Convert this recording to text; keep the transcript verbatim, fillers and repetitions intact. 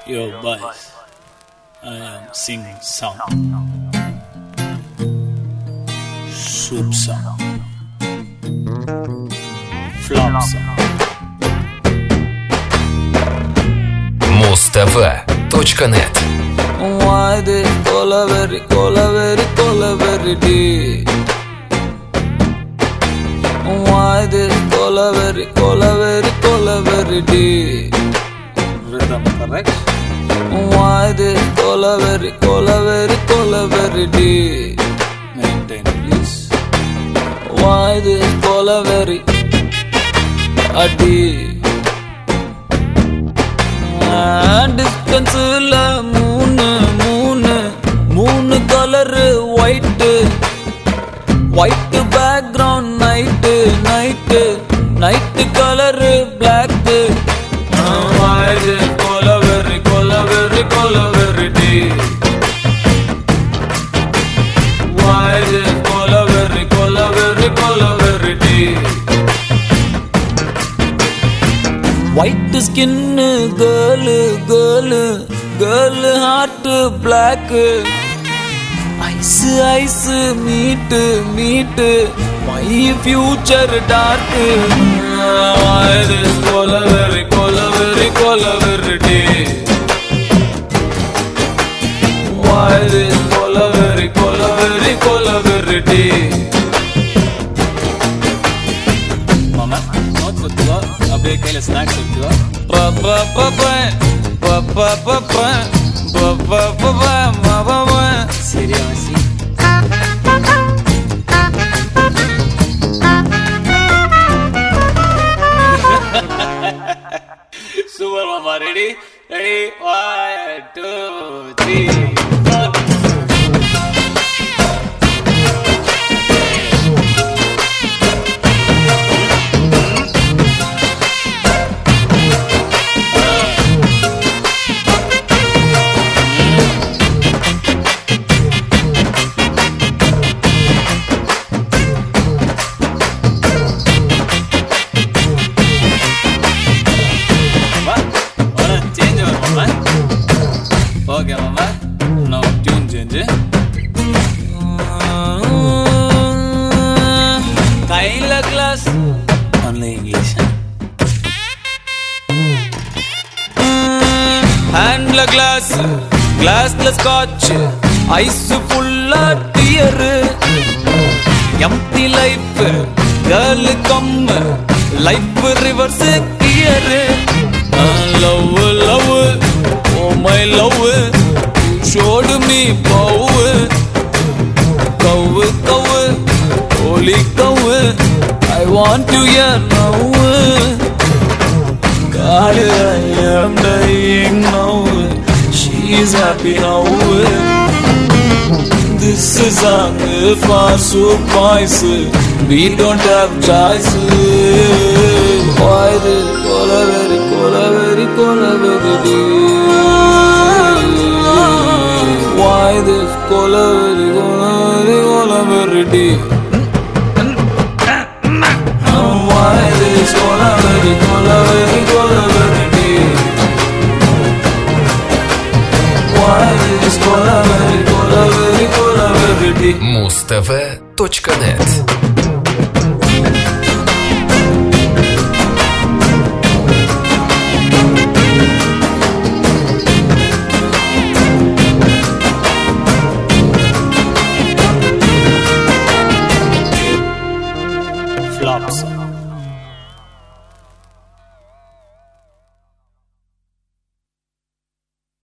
Yo, boys, I am singing song, soup song, flop song. муз тэ вэ точка нет. Why this colaveri, colaveri, colaveri day? Why this colaveri, colaveri, colaveri day? Rhythm correct? Why this colaveri, colaveri, colaveri day? Maintain, please. Why this colaveri a day? டிஸ்டன்ஸ்ல மூணு மூணு மூணு colour white white background night night night colour black கொலவெறி கொலவெறி கொலவெறி டி கொலவெறி கொலவெறி கொலவெறி டி white skin girl girl girl heart black eyes eyes meet meet my future dark கொலவெறி கொலவெறி கொலவெறி டே கொலவெறி கொலவெறி கொலவெறி டே அப்படியே கையில ஸ்நாக்ஸ் எடுத்துவா. சரியா வாசி. சூப்பர் மாமா. Ready ready one two three. Okay, mama. Now tune change. Kaila glass. Only English. Hand la glass. Glass la scotch. Ice full of tear. Empty life. Girl come. Life reverse gear. Love, love. Oh my love, you showed me power. Cow, cow, holy cow, I want you here now. God, I am dying now. She is happy now. This is song for soup boys. We don't have choice. Why this colaveri, colaveri, colaveri day? Why this colaveri, colaveri, colaveri day? Why this colaveri, colaveri, colaveri day? Why this colaveri, colaveri, colaveri day? муз тэ вэ точка нет.